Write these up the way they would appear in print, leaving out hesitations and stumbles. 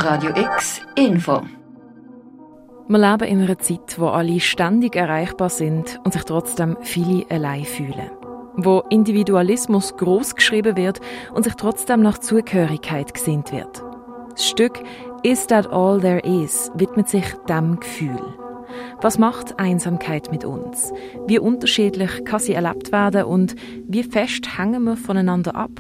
Radio X Info. Wir leben in einer Zeit, wo alle ständig erreichbar sind und sich trotzdem viele allein fühlen. Wo Individualismus gross geschrieben wird und sich trotzdem nach Zugehörigkeit gesehnt wird. Das Stück «Is That All There Is» widmet sich diesem Gefühl. Was macht Einsamkeit mit uns? Wie unterschiedlich kann sie erlebt werden und wie fest hängen wir voneinander ab?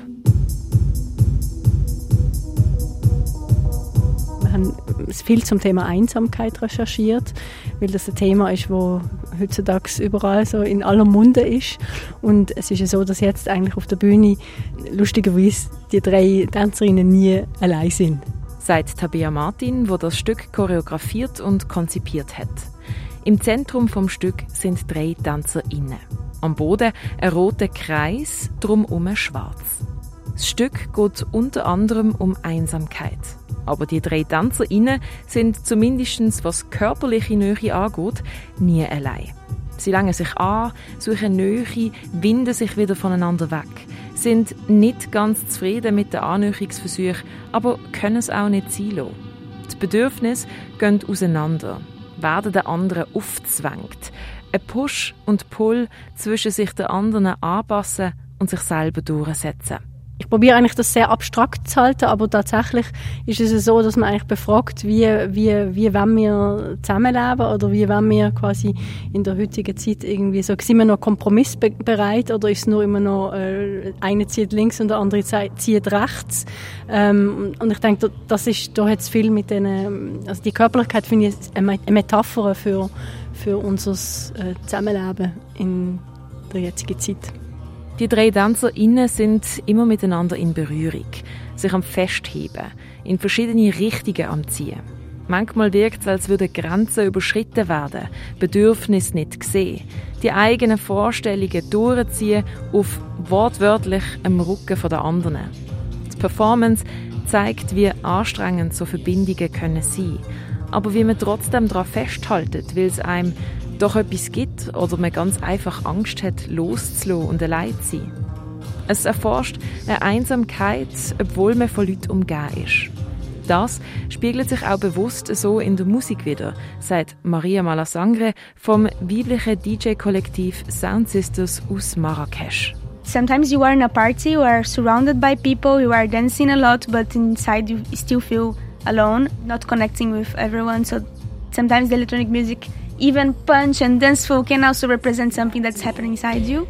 Wir haben viel zum Thema Einsamkeit recherchiert, weil das ein Thema ist, das heutzutage überall so in aller Munde ist. Und es ist ja so, dass jetzt eigentlich auf der Bühne lustigerweise die 3 Tänzerinnen nie allein sind. Sagt Tabea Martin, die das Stück choreografiert und konzipiert hat. Im Zentrum vom Stück sind 3 TänzerInnen. Am Boden ein roter Kreis, drumherum schwarz. Das Stück geht unter anderem um Einsamkeit. Aber die 3 TänzerInnen sind zumindest, was körperliche Nähe angeht, nie allein. Sie langen sich an, suchen Nähe, winden sich wieder voneinander weg, sind nicht ganz zufrieden mit den Annäherungsversuchen, aber können es auch nicht sein lassen. Die Bedürfnisse gehen auseinander, werden den anderen aufgezwängt. Ein Push und Pull zwischen sich den anderen anpassen und sich selber durchsetzen. Ich probiere eigentlich das sehr abstrakt zu halten, aber tatsächlich ist es so, dass man eigentlich befragt, wie wollen wir zusammenleben oder wie wollen wir quasi in der heutigen Zeit irgendwie so, sind wir noch kompromissbereit oder ist es nur immer noch, eine zieht links und der andere zieht rechts. Und ich denke, da hat es viel mit also die Körperlichkeit finde ich eine Metapher für unser Zusammenleben in der jetzigen Zeit. Die 3 TänzerInnen sind immer miteinander in Berührung, sich am Festheben, in verschiedene Richtungen am Ziehen. Manchmal wirkt es, als würden Grenzen überschritten werden, Bedürfnisse nicht gesehen, die eigenen Vorstellungen durchziehen auf wortwörtlich am Rücken der anderen. Die Performance zeigt, wie anstrengend so Verbindungen können sein, aber wie man trotzdem daran festhält, weil es einem doch etwas gibt oder man ganz einfach Angst hat, loszulassen und allein zu sein. Es erforscht eine Einsamkeit, obwohl man von Leuten umgeben ist. Das spiegelt sich auch bewusst so in der Musik wider, sagt Maria Malasangre vom weiblichen DJ-Kollektiv Sound Sisters aus Marrakesch. Sometimes you are in a party, you are surrounded by people, you are dancing a lot, but inside you still feel alone, not connecting with everyone. So sometimes the electronic music, even punch and danceful, can also represent something that's happening inside you.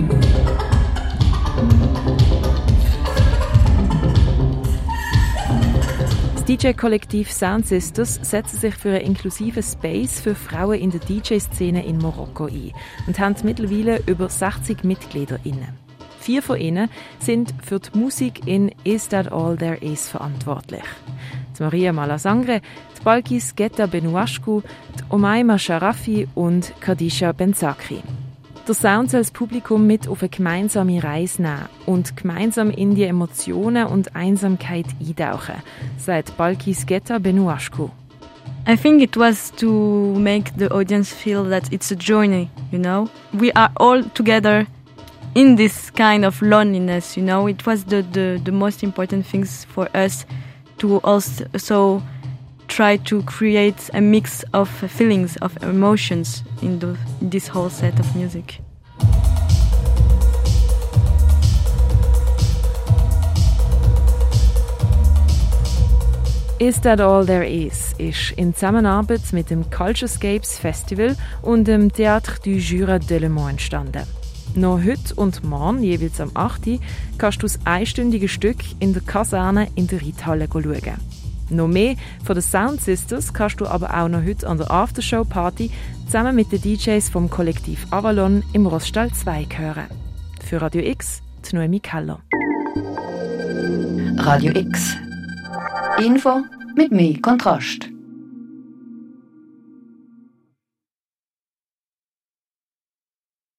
Das DJ-Kollektiv Sound Sisters setzt sich für einen inklusiven Space für Frauen in der DJ-Szene in Marokko ein und haben mittlerweile über 60 MitgliederInnen. 4 von ihnen sind für die Musik in «Is That All There Is» verantwortlich. Die Maria Malasangre, die Balkis Getta Benouashku, die Omaima Sharafi und Khadija Benzakri. Der Sound soll das Publikum mit auf eine gemeinsame Reise nehmen und gemeinsam in die Emotionen und Einsamkeit eintauchen, sagt Balkis Getta Benouashku. I think it was to make the audience feel that it's a journey, you know? We are all together in this kind of loneliness, you know? It was the most important things for us to also try to create a mix of feelings, of emotions in this whole set of music. «Is That All There Is» ist in Zusammenarbeit mit dem Culturescapes Festival und dem Théâtre du Jura de Le Mans entstanden. Noch heute und morgen, jeweils am 8. Uhr, kannst du das einstündige Stück in der Kaserne in der Reithalle schauen. Noch mehr von den Sound Sisters kannst du aber auch noch heute an der Aftershow-Party zusammen mit den DJs vom Kollektiv Avalon im Rossstall 2 hören. Für Radio X, die Noemi Keller. Radio X. Info mit mehr Kontrast.